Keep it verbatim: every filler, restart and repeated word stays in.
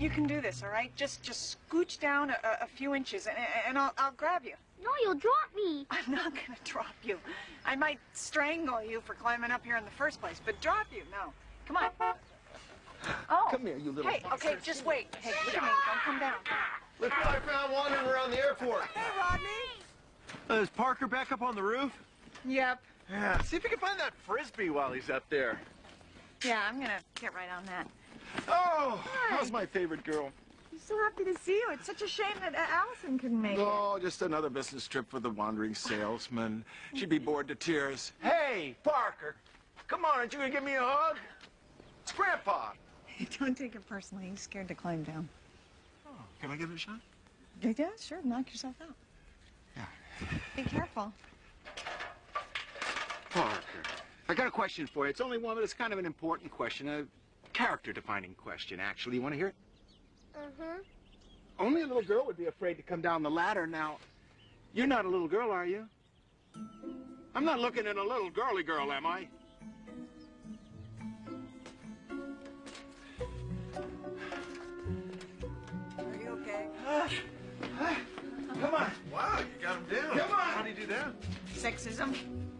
you can do this, all right? Just just scooch down a, a few inches, and, and I'll, I'll grab you. No, you'll drop me. I'm not gonna drop you. I might strangle you for climbing up here in the first place, but drop you, no. Come on. Oh. Come here, you little... Hey, okay, just wait. Hey, look at me. Don't come down. Look what I found wandering around the airport. Hey, Rodney. Uh, is Parker back up on the roof? Yep. Yeah, see if you can find that Frisbee while he's up there. Yeah, I'm gonna get right on that. Oh, Hi. how's my favorite girl? I'm so happy to see you. It's such a shame that uh, Allison couldn't make Oh, just another business trip for the wandering salesman. She'd be bored to tears. Hey, Parker, come on, aren't you gonna give me a hug? It's Grandpa. it. Don't take it personally. He's scared to climb down. Oh, can I give it a shot? Yeah, sure. Knock yourself out. Yeah. Be careful. Parker, I got a question for you. It's only one, but it's kind of an important question. A character-defining question, actually. You want to hear it? Uh-huh. Only a little girl would be afraid to come down the ladder. Now, you're not a little girl, are you? I'm not looking at a little girly girl, am I? Are you okay? Uh, uh, come on. Wow, you got him down. Come on. How do you do that? Sexism.